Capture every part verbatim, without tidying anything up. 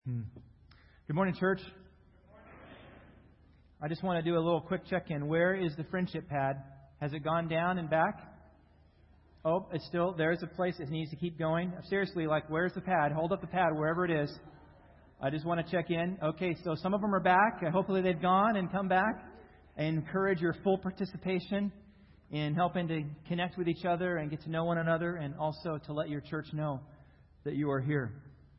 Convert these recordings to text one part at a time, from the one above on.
Hmm. Good morning, church. I just want to do a little quick check-in. Where is the friendship pad? Has it gone down and back? Oh, it's still, there's a place it needs to keep going. Seriously, like, where's the pad? Hold up the pad wherever it is. I just want to check in. Okay, so some of them are back. Hopefully they've gone and come back. I encourage your full participation in helping to connect with each other and get to know one another, and also to let your church know that you are here.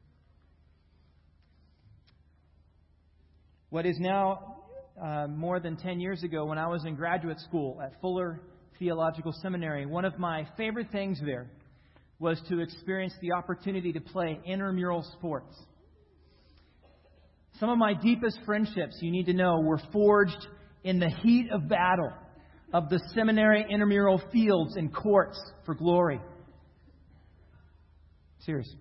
What is now uh, more than ten years ago, when I was in graduate school at Fuller Theological Seminary, one of my favorite things there was to experience the opportunity to play intramural sports. Some of my deepest friendships, you need to know, were forged in the heat of battle of the seminary intramural fields and courts for glory. Seriously.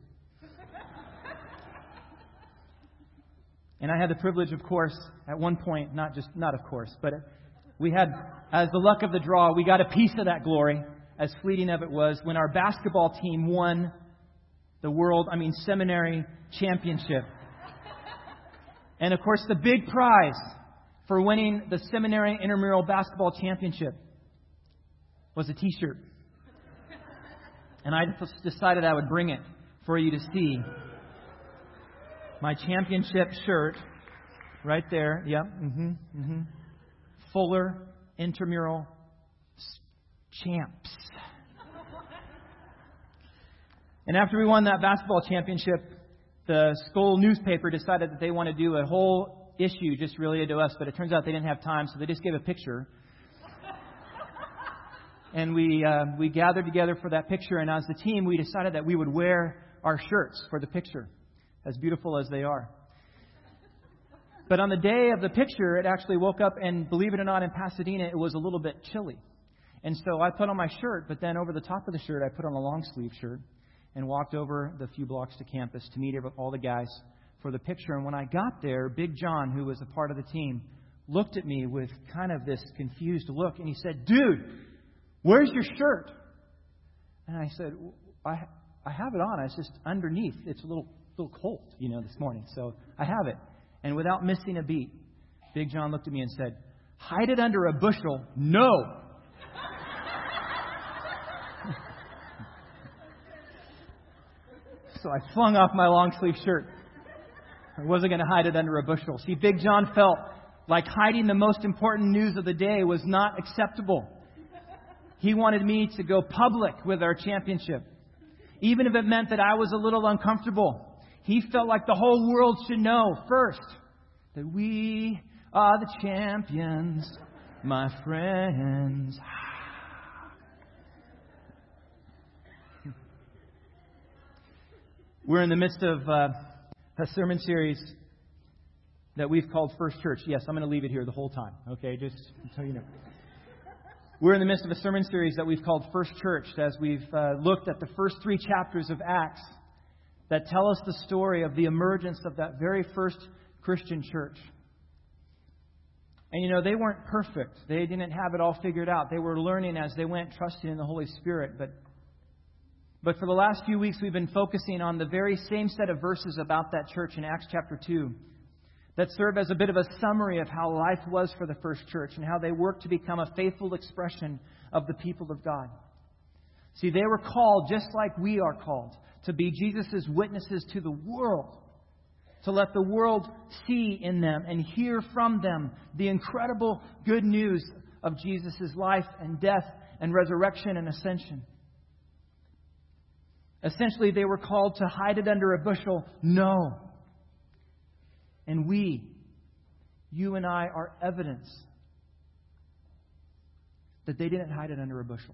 And I had the privilege, of course, at one point, not just, not of course, but we had, as the luck of the draw, we got a piece of that glory, as fleeting of it was, when our basketball team won the world, I mean, seminary championship. And of course, the big prize for winning the seminary intramural basketball championship was a T-shirt. And I just decided I would bring it for you to see. My championship shirt, right there. Yep. Mm-hmm, mm-hmm. Fuller Intramural Champs. And after we won that basketball championship, the school newspaper decided that they want to do a whole issue just related to us, but it turns out they didn't have time, so they just gave a picture. And we uh, we gathered together for that picture, and as the team, we decided that we would wear our shirts for the picture, as beautiful as they are. But on the day of the picture, it actually woke up, and believe it or not, in Pasadena, it was a little bit chilly. And so I put on my shirt, but then over the top of the shirt, I put on a long sleeve shirt and walked over the few blocks to campus to meet all the guys for the picture. And when I got there, Big John, who was a part of the team, looked at me with kind of this confused look, and he said, "Dude, where's your shirt?" And I said, I I have it on. It's just underneath. It's a little little cold, you know, this morning. So I have it. And without missing a beat, Big John looked at me and said, "Hide it under a bushel." No. So I flung off my long sleeve shirt. I wasn't going to hide it under a bushel. See, Big John felt like hiding the most important news of the day was not acceptable. He wanted me to go public with our championship, even if it meant that I was a little uncomfortable. He felt like the whole world should know first that we are the champions, my friends. We're in the midst of uh, a sermon series that we've called First Church. Yes, I'm going to leave it here the whole time. Okay, just so you know. We're in the midst of a sermon series that we've called First Church, as we've uh, looked at the first three chapters of Acts that tell us the story of the emergence of that very first Christian church. And you know, they weren't perfect. They didn't have it all figured out. They were learning as they went, trusting in the Holy Spirit. But But for the last few weeks, we've been focusing on the very same set of verses about that church in Acts chapter two that serve as a bit of a summary of how life was for the first church and how they worked to become a faithful expression of the people of God. See, they were called, just like we are called, to be Jesus' witnesses to the world, to let the world see in them and hear from them the incredible good news of Jesus' life and death and resurrection and ascension. Essentially, they were called to hide it under a bushel. No. And we, you and I, are evidence that they didn't hide it under a bushel.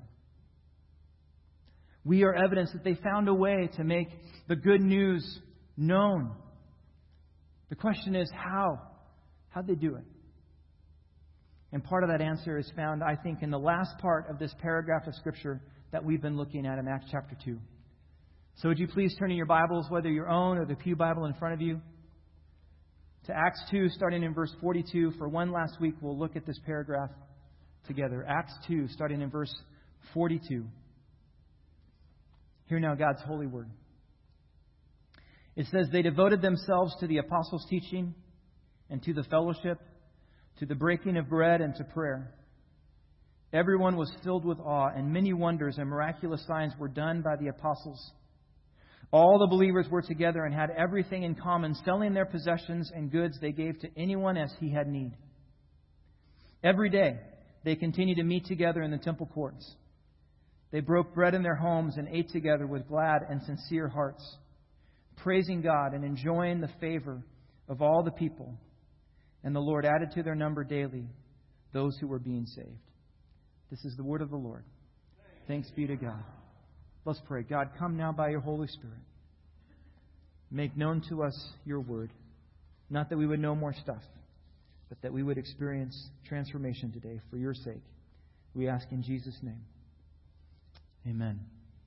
We are evidence that they found a way to make the good news known. The question is how? How'd they do it? And part of that answer is found, I think, in the last part of this paragraph of Scripture that we've been looking at in Acts chapter two. So would you please turn in your Bibles, whether your own or the Pew Bible in front of you, to Acts two, starting in verse forty-two. For one last week, we'll look at this paragraph together. Acts two, starting in verse forty-two. Hear now God's holy word. It says they devoted themselves to the apostles' teaching and to the fellowship, to the breaking of bread and to prayer. Everyone was filled with awe, and many wonders and miraculous signs were done by the apostles. All the believers were together and had everything in common, selling their possessions and goods they gave to anyone as he had need. Every day they continued to meet together in the temple courts. They broke bread in their homes and ate together with glad and sincere hearts, praising God and enjoying the favor of all the people. And the Lord added to their number daily those who were being saved. This is the word of the Lord. Thanks be to God. Let's pray. God, come now by your Holy Spirit. Make known to us your word. Not that we would know more stuff, but that we would experience transformation today for your sake. We ask in Jesus' name. Amen.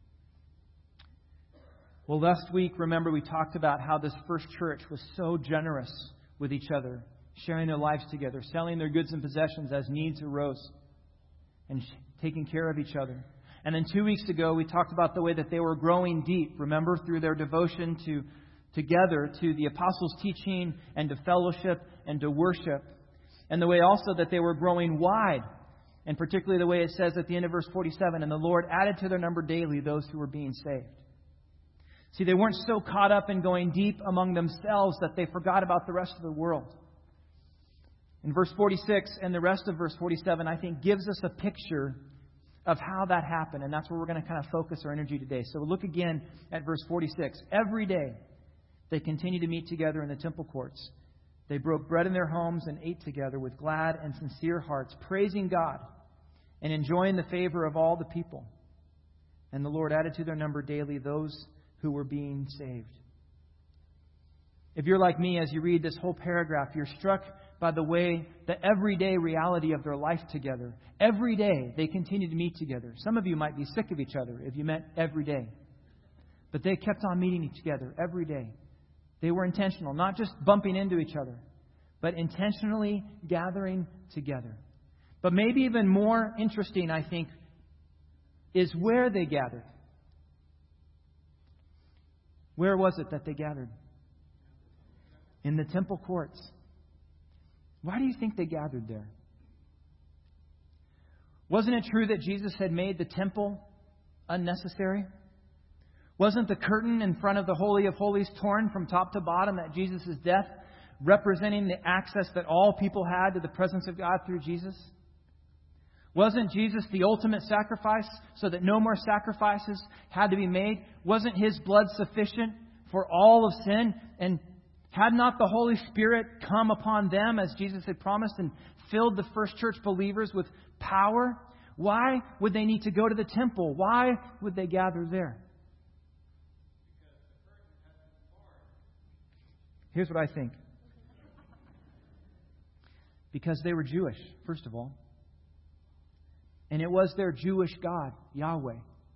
Well, last week, remember, we talked about how this first church was so generous with each other, sharing their lives together, selling their goods and possessions as needs arose, and taking care of each other. And then two weeks ago, we talked about the way that they were growing deep, remember, through their devotion to together to the apostles' teaching and to fellowship and to worship. And the way also that they were growing wide, and particularly the way it says at the end of verse forty-seven, and the Lord added to their number daily those who were being saved. See, they weren't so caught up in going deep among themselves that they forgot about the rest of the world. In verse forty-six and the rest of verse forty-seven, I think, gives us a picture of how that happened. And that's where we're going to kind of focus our energy today. So look again at verse forty-six. Every day they continued to meet together in the temple courts. They broke bread in their homes and ate together with glad and sincere hearts, praising God and enjoying the favor of all the people. And the Lord added to their number daily those who were being saved. If you're like me, as you read this whole paragraph, you're struck by the way, the everyday reality of their life together. Every day they continued to meet together. Some of you might be sick of each other if you met every day. But they kept on meeting together every day. They were intentional, not just bumping into each other, but intentionally gathering together. But maybe even more interesting, I think, is where they gathered. Where was it that they gathered? In the temple courts. Why do you think they gathered there? Wasn't it true that Jesus had made the temple unnecessary? Wasn't the curtain in front of the Holy of Holies torn from top to bottom at Jesus' death, representing the access that all people had to the presence of God through Jesus? Wasn't Jesus the ultimate sacrifice so that no more sacrifices had to be made? Wasn't His blood sufficient for all of sin? And had not the Holy Spirit come upon them as Jesus had promised and filled the first church believers with power? Why would they need to go to the temple? Why would they gather there? Here's what I think. Because they were Jewish, first of all. And it was their Jewish God, Yahweh,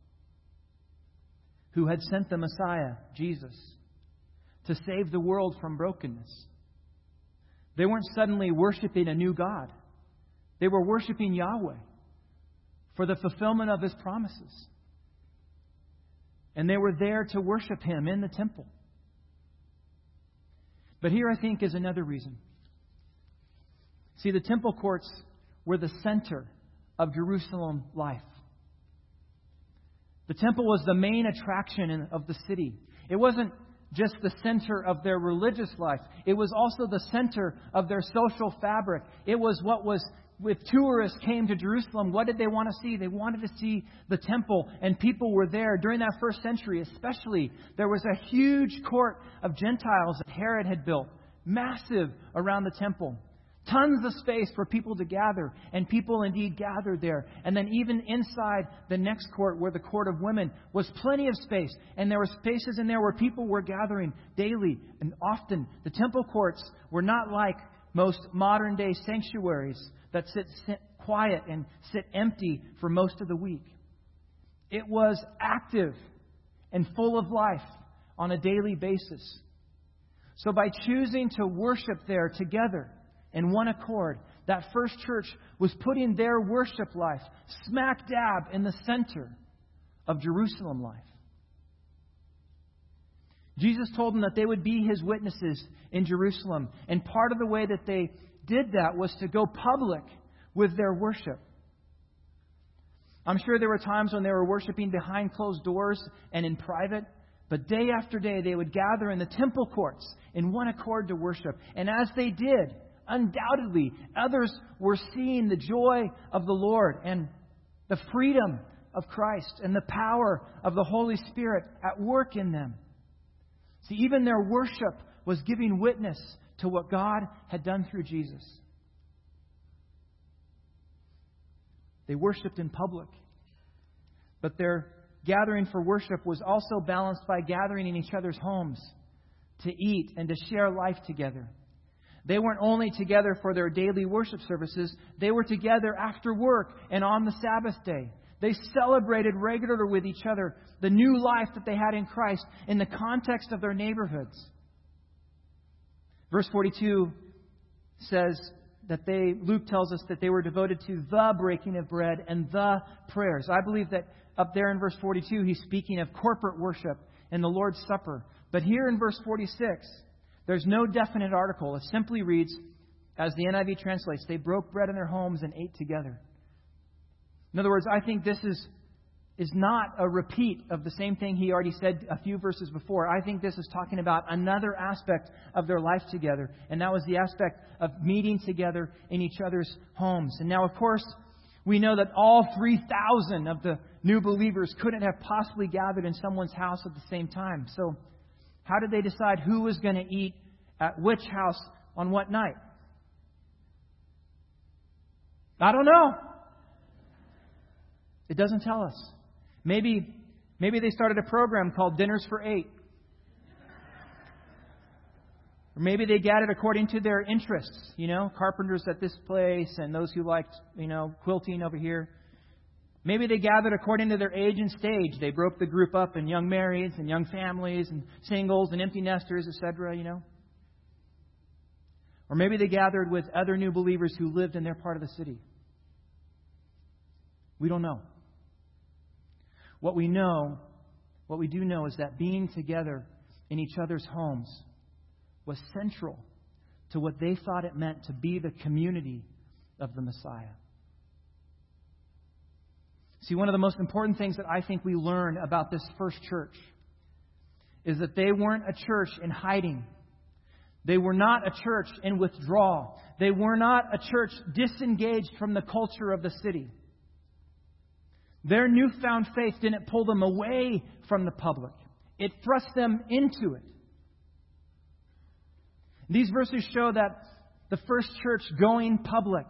who had sent the Messiah, Jesus, to save the world from brokenness. They weren't suddenly worshiping a new God. They were worshiping Yahweh for the fulfillment of His promises. And they were there to worship Him in the temple. But here, I think, is another reason. See, the temple courts were the center of Jerusalem life. The temple was the main attraction of the city. It wasn't just the center of their religious life. It was also the center of their social fabric. It was what was, if tourists came to Jerusalem, what did they want to see? They wanted to see the temple, and people were there. During that first century especially, there was a huge court of Gentiles that Herod had built, massive around the temple. Tons of space for people to gather, and people indeed gathered there. And then even inside the next court, where the court of women, was plenty of space. And there were spaces in there where people were gathering daily and often. The temple courts were not like most modern day sanctuaries that sit, sit quiet and sit empty for most of the week. It was active and full of life on a daily basis. So by choosing to worship there together in one accord, that first church was putting their worship life smack dab in the center of Jerusalem life. Jesus told them that they would be His witnesses in Jerusalem. And part of the way that they did that was to go public with their worship. I'm sure there were times when they were worshiping behind closed doors and in private. But day after day, they would gather in the temple courts in one accord to worship. And as they did, undoubtedly, others were seeing the joy of the Lord and the freedom of Christ and the power of the Holy Spirit at work in them. See, even their worship was giving witness to what God had done through Jesus. They worshipped in public, but their gathering for worship was also balanced by gathering in each other's homes to eat and to share life together. They weren't only together for their daily worship services, they were together after work and on the Sabbath day. They celebrated regularly with each other the new life that they had in Christ in the context of their neighborhoods. Verse forty-two says that they, Luke tells us that they were devoted to the breaking of bread and the prayers. I believe that up there in verse forty-two, he's speaking of corporate worship and the Lord's Supper. But here in verse forty-six, there's no definite article. It simply reads, as the N I V translates, they broke bread in their homes and ate together. In other words, I think this is, is not a repeat of the same thing he already said a few verses before. I think this is talking about another aspect of their life together. And that was the aspect of meeting together in each other's homes. And now, of course, we know that all three thousand of the new believers couldn't have possibly gathered in someone's house at the same time. So how did they decide who was going to eat at which house on what night? I don't know. It doesn't tell us. Maybe, maybe they started a program called Dinners for Eight. Or maybe they gathered according to their interests. You know, carpenters at this place and those who liked, you know, quilting over here. Maybe they gathered according to their age and stage. They broke the group up in young marrieds and young families and singles and empty nesters, et cetera, you know. Or maybe they gathered with other new believers who lived in their part of the city. We don't know. What we know, what we do know is that being together in each other's homes was central to what they thought it meant to be the community of the Messiah. See, one of the most important things that I think we learn about this first church is that they weren't a church in hiding. They were not a church in withdrawal. They were not a church disengaged from the culture of the city. Their newfound faith didn't pull them away from the public. It thrust them into it. These verses show that the first church going public.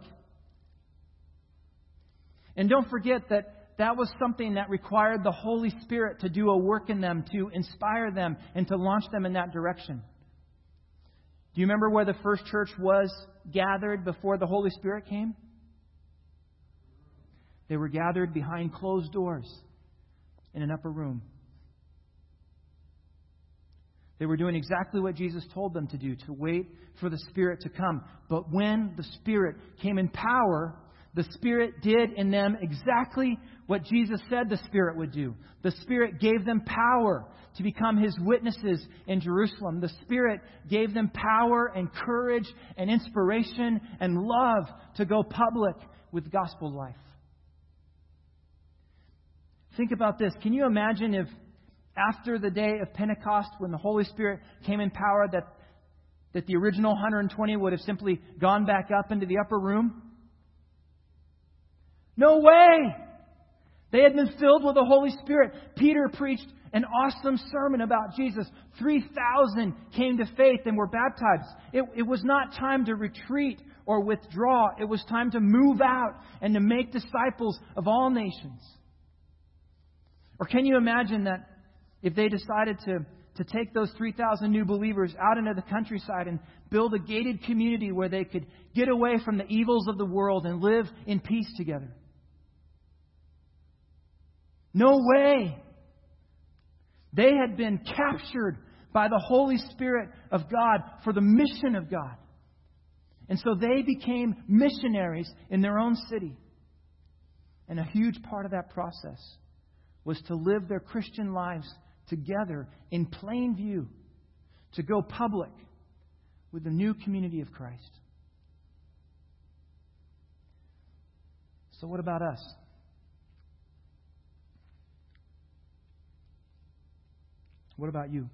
And don't forget that that was something that required the Holy Spirit to do a work in them, to inspire them, and to launch them in that direction. Do you remember where the first church was gathered before the Holy Spirit came? They were gathered behind closed doors in an upper room. They were doing exactly what Jesus told them to do, to wait for the Spirit to come. But when the Spirit came in power, the Spirit did in them exactly what Jesus said the Spirit would do. The Spirit gave them power to become His witnesses in Jerusalem. The Spirit gave them power and courage and inspiration and love to go public with gospel life. Think about this. Can you imagine if after the day of Pentecost, when the Holy Spirit came in power, that, that the original one hundred twenty would have simply gone back up into the upper room? No way! They had been filled with the Holy Spirit. Peter preached an awesome sermon about Jesus. three thousand came to faith and were baptized. It, it was not time to retreat or withdraw. It was time to move out and to make disciples of all nations. Or can you imagine that if they decided to, to take those three thousand new believers out into the countryside and build a gated community where they could get away from the evils of the world and live in peace together? No way! They had been captured by the Holy Spirit of God for the mission of God. And so they became missionaries in their own city. And a huge part of that process was to live their Christian lives together in plain view to go public with the new community of Christ. So what about us? What about you?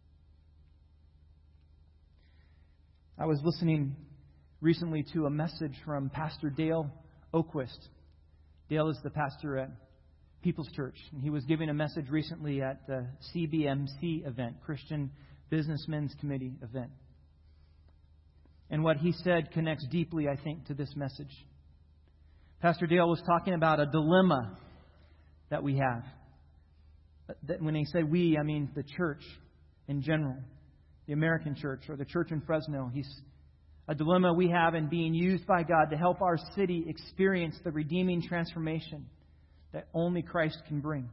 I was listening recently to a message from Pastor Dale Oquist. Dale is the pastor at People's Church, and he was giving a message recently at the C B M C event, Christian Businessmen's Committee event. And what he said connects deeply, I think, to this message. Pastor Dale was talking about a dilemma that we have. That when he said we, I mean the church in general, the American church or the church in Fresno. He's a dilemma we have in being used by God to help our city experience the redeeming transformation that only Christ can bring.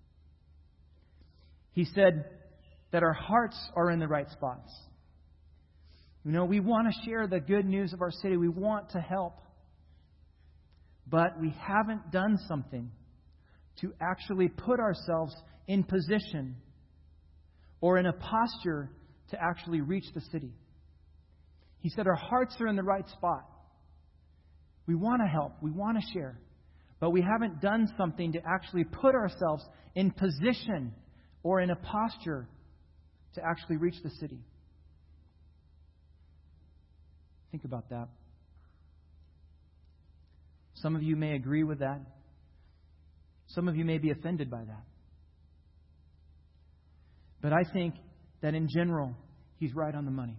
He said that our hearts are in the right spots. You know, we want to share the good news of our city. We want to help. But we haven't done something to actually put ourselves in position or in a posture to actually reach the city. He said our hearts are in the right spot. We want to help. We want to share. But we haven't done something to actually put ourselves in position or in a posture to actually reach the city. Think about that. Some of you may agree with that. Some of you may be offended by that. But I think that in general, he's right on the money.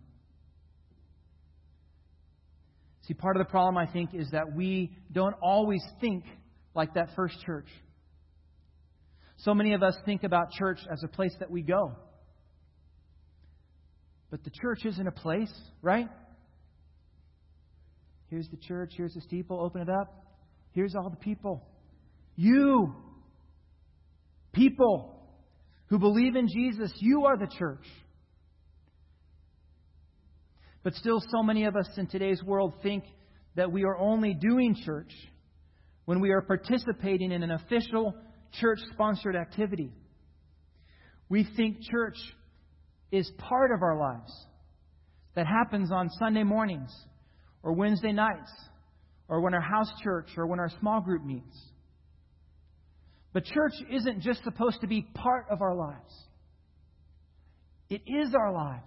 See, part of the problem, I think, is that we don't always think like that first church. So many of us think about church as a place that we go. But the church isn't a place, right? Here's the church. Here's the steeple. Open it up. Here's all the people. You, people who believe in Jesus, you are the church. But still, so many of us in today's world think that we are only doing church when we are participating in an official church-sponsored activity. We think church is part of our lives that happens on Sunday mornings or Wednesday nights or when our house church or when our small group meets. But church isn't just supposed to be part of our lives. It is our lives.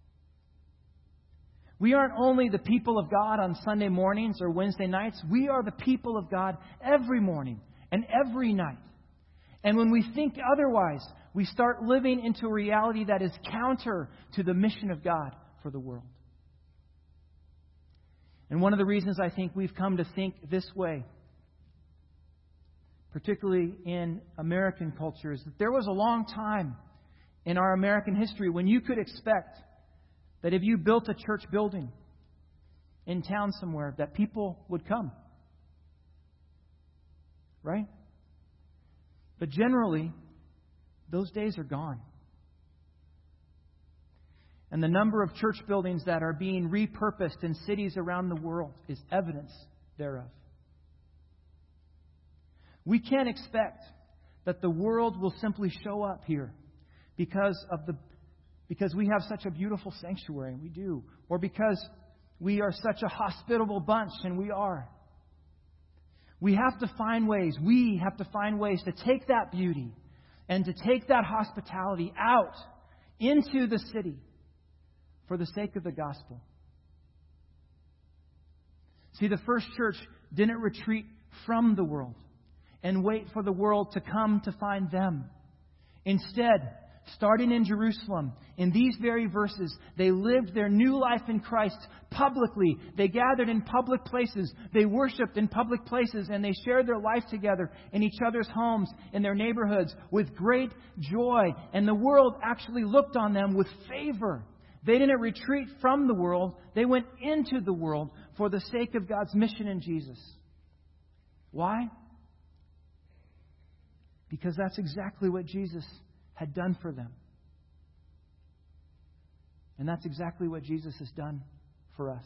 We aren't only the people of God on Sunday mornings or Wednesday nights. We are the people of God every morning and every night. And when we think otherwise, we start living into a reality that is counter to the mission of God for the world. And one of the reasons I think we've come to think this way, particularly in American culture, is that there was a long time in our American history when you could expect that if you built a church building in town somewhere, that people would come. Right? But generally, those days are gone. And the number of church buildings that are being repurposed in cities around the world is evidence thereof. We can't expect that the world will simply show up here because of the because we have such a beautiful sanctuary, and we do, or because we are such a hospitable bunch, and we are. We have to find ways, we have to find ways to take that beauty and to take that hospitality out into the city for the sake of the gospel. See, the first church didn't retreat from the world and wait for the world to come to find them. Instead, starting in Jerusalem, in these very verses, they lived their new life in Christ publicly. They gathered in public places. They worshiped in public places. And they shared their life together in each other's homes, in their neighborhoods, with great joy. And the world actually looked on them with favor. They didn't retreat from the world. They went into the world for the sake of God's mission in Jesus. Why? Because that's exactly what Jesus had done for them. And that's exactly what Jesus has done for us.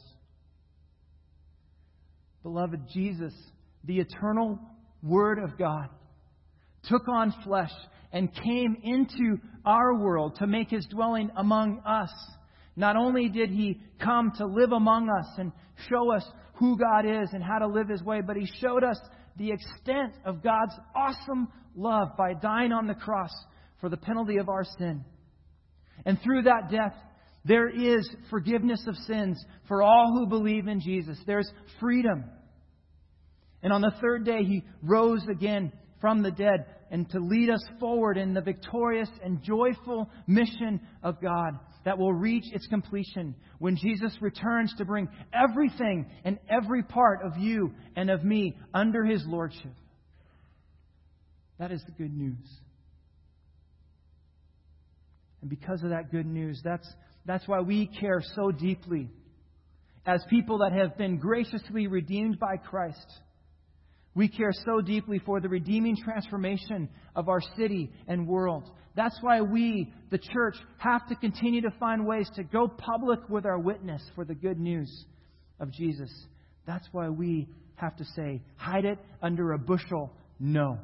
Beloved, Jesus, the eternal Word of God, took on flesh and came into our world, to make His dwelling among us. Not only did He come to live among us and show us who God is and how to live His way, but He showed us the extent of God's awesome love by dying on the cross for the penalty of our sin. And through that death, there is forgiveness of sins for all who believe in Jesus. There's freedom. And on the third day, He rose again from the dead and to lead us forward in the victorious and joyful mission of God that will reach its completion when Jesus returns to bring everything and every part of you and of me under His lordship. That is the good news. And because of that good news, that's, that's why we care so deeply as people that have been graciously redeemed by Christ. We care so deeply for the redeeming transformation of our city and world. That's why we, the church, have to continue to find ways to go public with our witness for the good news of Jesus. That's why we have to say, hide it under a bushel, no.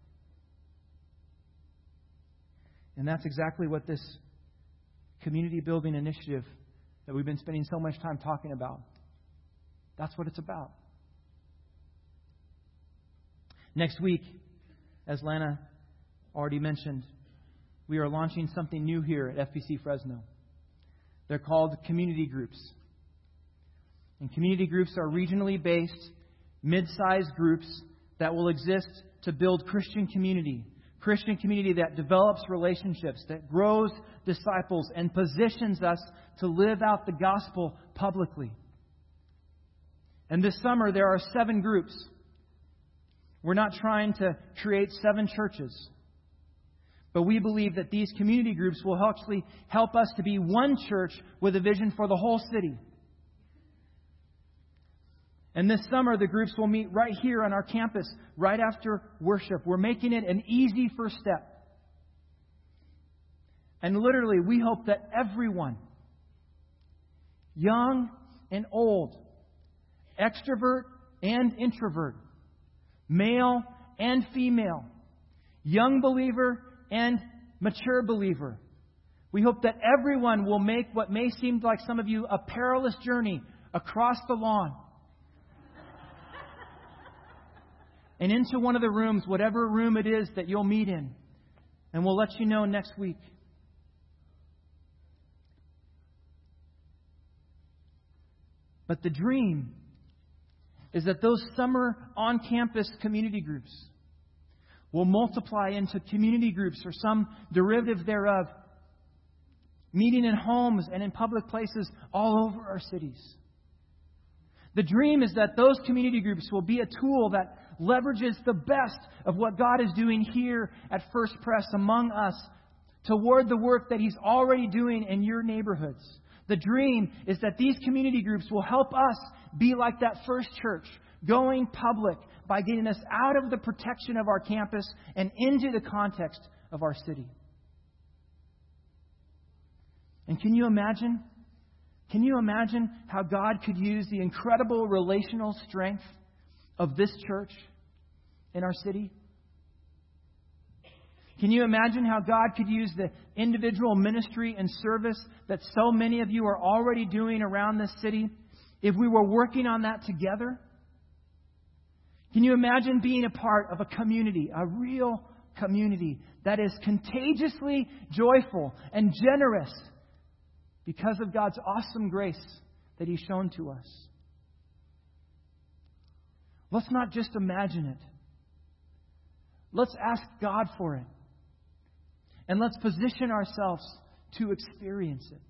And that's exactly what this community building initiative that we've been spending so much time talking about, that's what it's about. Next week, as Lana already mentioned, we are launching something new here at F B C Fresno. They're called community groups. And community groups are regionally based, mid-sized groups that will exist to build Christian community. Christian community that develops relationships, that grows disciples, and positions us to live out the gospel publicly. And this summer, there are seven groups. We're not trying to create seven churches. But we believe that these community groups will actually help us to be one church with a vision for the whole city. And this summer, the groups will meet right here on our campus, right after worship. We're making it an easy first step. And literally, we hope that everyone, young and old, extrovert and introvert, male and female, young believer and mature believer, we hope that everyone will make what may seem like some of you a perilous journey across the lawn and into one of the rooms, whatever room it is that you'll meet in. And we'll let you know next week. But the dream is that those summer on-campus community groups will multiply into community groups or some derivative thereof, meeting in homes and in public places all over our cities. The dream is that those community groups will be a tool that leverages the best of what God is doing here at First Pres among us toward the work that He's already doing in your neighborhoods. The dream is that these community groups will help us be like that first church, going public by getting us out of the protection of our campus and into the context of our city. And can you imagine? Can you imagine how God could use the incredible relational strength of this church in our city? Can you imagine how God could use the individual ministry and service that so many of you are already doing around this city if we were working on that together? Can you imagine being a part of a community, a real community that is contagiously joyful and generous because of God's awesome grace that He's shown to us? Let's not just imagine it. Let's ask God for it. And let's position ourselves to experience it.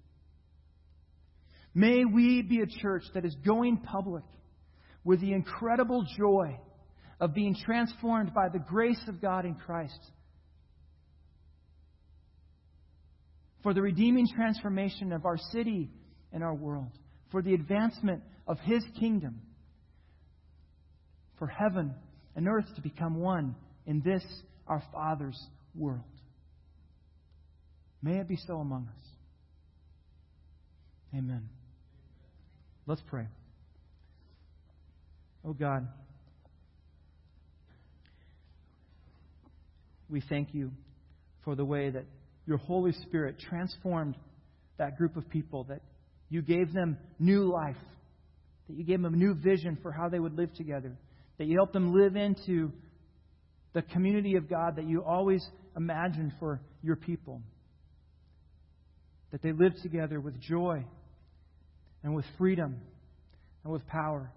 May we be a church that is going public with the incredible joy of being transformed by the grace of God in Christ for the redeeming transformation of our city and our world, for the advancement of His kingdom, for heaven and earth to become one in this, our Father's world. May it be so among us. Amen. Let's pray. Oh God, we thank You for the way that your Holy Spirit transformed that group of people, that you gave them new life, that you gave them a new vision for how they would live together, that you helped them live into the community of God that you always imagined for your people, that they live together with joy and with freedom and with power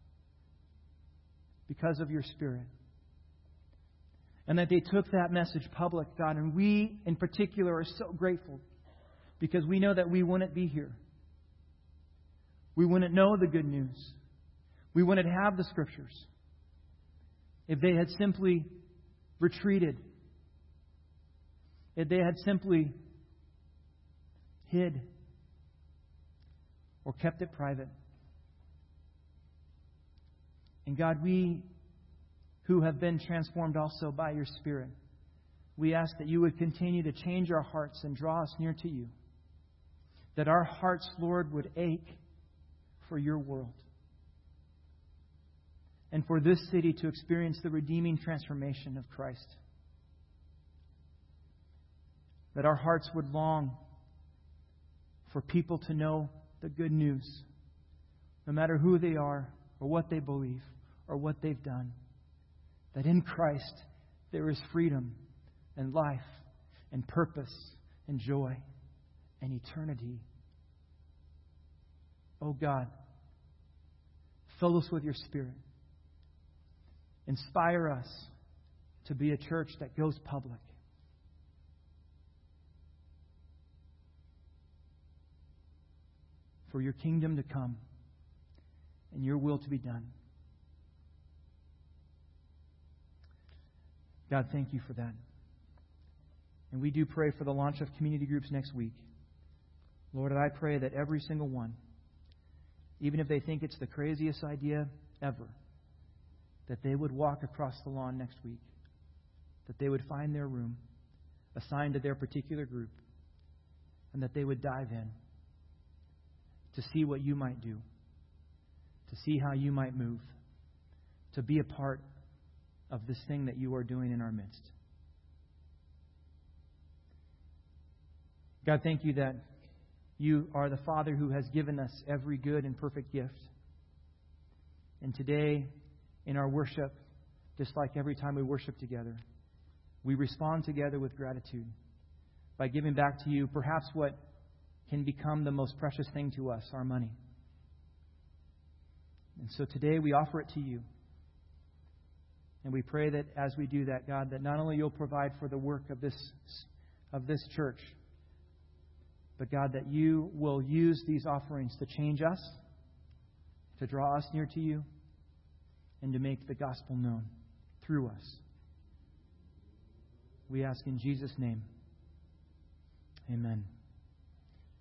because of your Spirit. And that they took that message public, God. And we, in particular, are so grateful because we know that we wouldn't be here. We wouldn't know the good news. We wouldn't have the Scriptures if they had simply retreated, if they had simply hid or kept it private. And God, we who have been transformed also by your Spirit, we ask that you would continue to change our hearts and draw us near to you. That our hearts, Lord, would ache for your world. And for this city to experience the redeeming transformation of Christ. That our hearts would long for people to know the good news, no matter who they are or what they believe or what they've done. That in Christ there is freedom and life and purpose and joy and eternity. Oh God, fill us with your Spirit. Inspire us to be a church that goes public. For your kingdom to come and your will to be done. God, thank you for that. And we do pray for the launch of community groups next week. Lord, I pray that every single one, even if they think it's the craziest idea ever, that they would walk across the lawn next week, that they would find their room assigned to their particular group, and that they would dive in to see what you might do, to see how you might move, to be a part of this thing that you are doing in our midst. God, thank you that you are the Father who has given us every good and perfect gift. And today, in our worship, just like every time we worship together, we respond together with gratitude by giving back to you perhaps what can become the most precious thing to us, our money. And so today we offer it to you. And we pray that as we do that, God, that not only you'll provide for the work of this, of this church, but God, that you will use these offerings to change us, to draw us near to you, and to make the gospel known through us. We ask in Jesus' name. Amen.